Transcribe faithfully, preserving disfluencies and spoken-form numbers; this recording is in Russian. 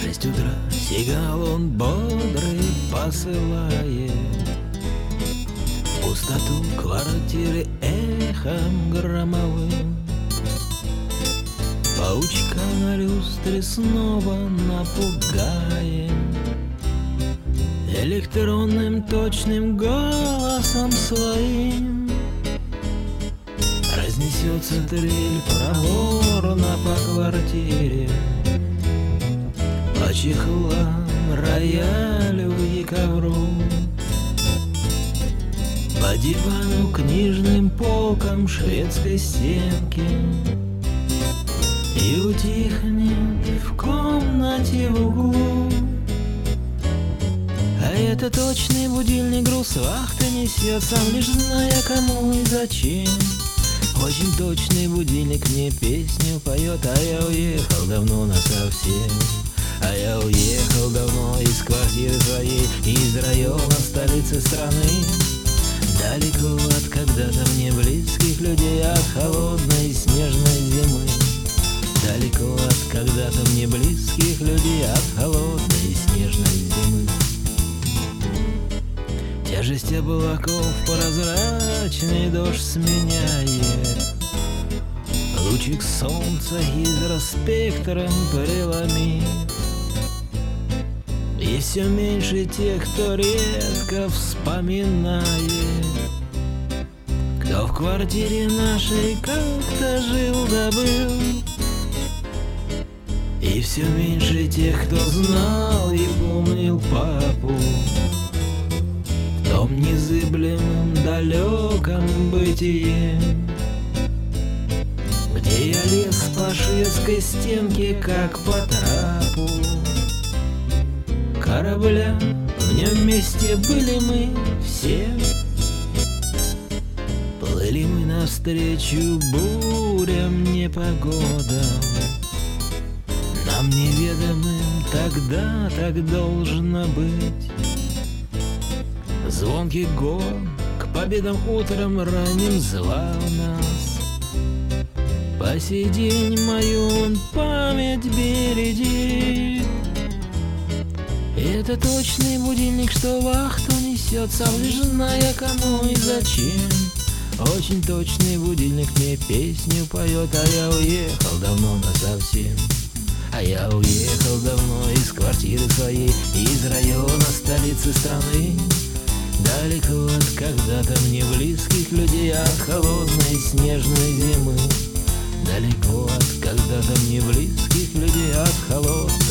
шесть утра сигнал он бодрый посылает. Пустоту квартиры эхом громовым. Паучка на люстре снова напугает. Электронным точным голосом своим разнесется трель проворно по квартире, по чехлам, роялю и ковру, по дивану, книжным полкам шведской стенки. И утихнет в комнате в углу. А это точный будильник, груз вахты несет, сам лишь зная кому и зачем. Очень точный будильник мне песню поет, а я уехал давно насовсем. А я уехал давно из квартиры своей, из района столицы страны. Далеко от когда-то мне близких людей, от холодной снежной зимы. Далеко от когда-то мне близких людей, от холодной снежной зимы. Тяжесть облаков прозрачный дождь сменяет. Лучик солнца гидроспектром преломит. И все меньше тех, кто редко вспоминает, кто в квартире нашей как-то жил да был. И все меньше тех, кто знал и помнил папу в том незыблемом далеком бытие, где я лез по шведской стенке, как по трапу корабля. В нем вместе были мы все. Плыли мы навстречу бурям, непогодам, нам неведомым тогда так должно быть. Звонкий гон к победам утром ранним звал нас. По сей день мою он память бередит. И это точный будильник, что вахту несет, сам лишь зная кому и зачем. Очень точный будильник мне песню поет, а я уехал давно насовсем. А я уехал давно из квартиры своей, из района столицы страны. Далеко от когда-то мне близких людей, от холодной снежной зимы. Далеко от когда-то мне близких людей, от холодной